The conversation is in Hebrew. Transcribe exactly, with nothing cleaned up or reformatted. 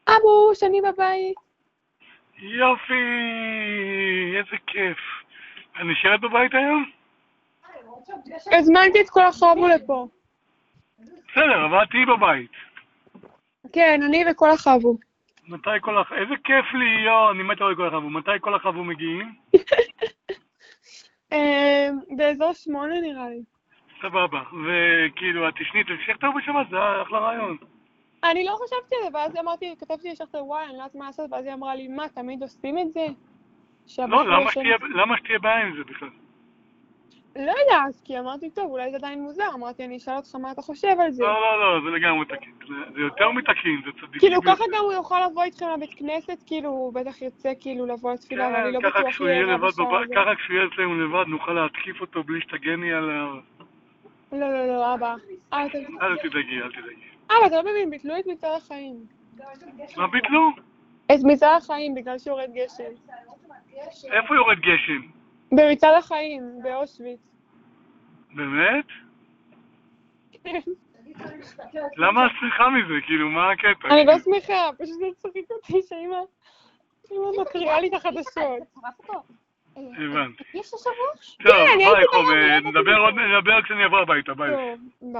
אבוש, אני בבית. יופי, איזה כיף. את נשארת בבית היום? הזמנתי את כל החבו לפה. בסדר, אבל תהיי בבית. כן, אני וכל החבו. מתי כל הח... איזה כיף לי, יו, אני מת על כל החבו. מתי כל החבו מגיעים? באזור שמונה נראה לי. סבבה. וכאילו, את תשני, תמשיך טוב בשבת, זה היה אחלה רעיון. אני לא חשבתי על זה, ואז אמרתי, כתבתי יש לך את הוואי, אני לא יודעת מה לעשות, ואז היא אמרה לי, מה, תמיד עושים את זה? לא, שהבחור למה ישן... שתהיה, למה שתהיה בעיה עם זה בכלל? לא יודעת, כי אמרתי, טוב, אולי זה עדיין מוזר, אמרתי, אני אשאל אותך מה אתה חושב על זה. לא, לא, לא, זה לגמרי תקין. זה, זה יותר מתקין, זה צדיקים כאילו, ביותר. ככה גם הוא יוכל לבוא איתכם לבית כנסת, כאילו, הוא בטח יוצא כאילו לבוא לתפילה, ואני כן, לא ככה בטוח כשהוא יהיה יהיה רע לבד בשעה בבית, הזאת. ככה כשהוא יהיה אצלנו לבד, נוכל להתקיף אותו בלי שתגני עליו. לא, לא, לא, אבא. אבא, אתה... אל תדאגי, אל תדאגי. אבא, אתה לא מבין, ביטלו את מצעד החיים. מה ביטלו? את מצעד החיים, בגלל שיורד גשם. איפה יורד גשם? במצעד החיים, באושוויץ. באמת? למה את שמחה מזה? כאילו, מה הקטע? אני לא שמחה, פשוט זה צחיק אותי שאמא... אמא מקריאה לי את החדשות. הבנתי. יש לך ראש? טוב, כן, אני ביי הייתי חום, בים, נדבר עוד, נדבר כשאני אבוא הביתה, ביי. טוב, ביי.